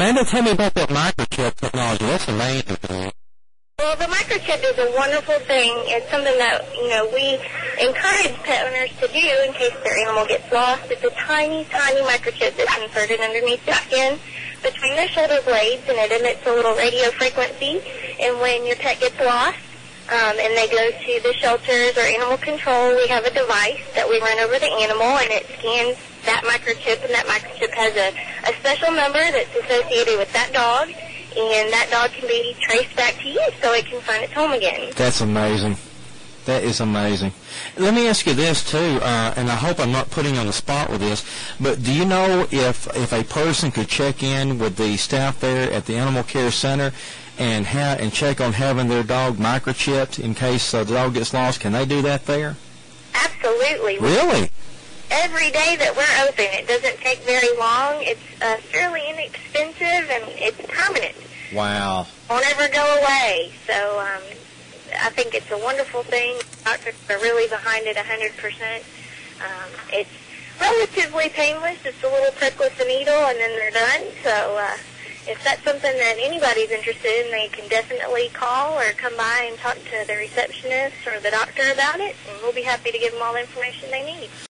Amanda, tell me about that microchip technology. That's amazing to me. Well, the microchip is a wonderful thing. It's something that, we encourage pet owners to do in case their animal gets lost. It's a tiny, tiny microchip that's inserted underneath the skin between their shoulder blades, and it emits a little radio frequency. And when your pet gets lost, and they go to the shelters or animal control, we have a device that we run over the animal, and it scans that microchip, and that microchip has a special number that's associated with that dog, and that dog can be traced back to you so it can find its home again. That's amazing. That is amazing. Let me ask you this, too, and I hope I'm not putting you on the spot with this, but do you know if a person could check in with the staff there at the Animal Care Center and check on having their dog microchipped in case the dog gets lost? Can they do that there? Absolutely. Really? Every day that we're open, it doesn't take very long. It's fairly inexpensive, and it's permanent. Wow. Won't ever go away. So I think it's a wonderful thing. Doctors are really behind it 100%. It's relatively painless. It's a little prick with the needle, and then they're done. So if that's something that anybody's interested in, they can definitely call or come by and talk to the receptionist or the doctor about it, and we'll be happy to give them all the information they need.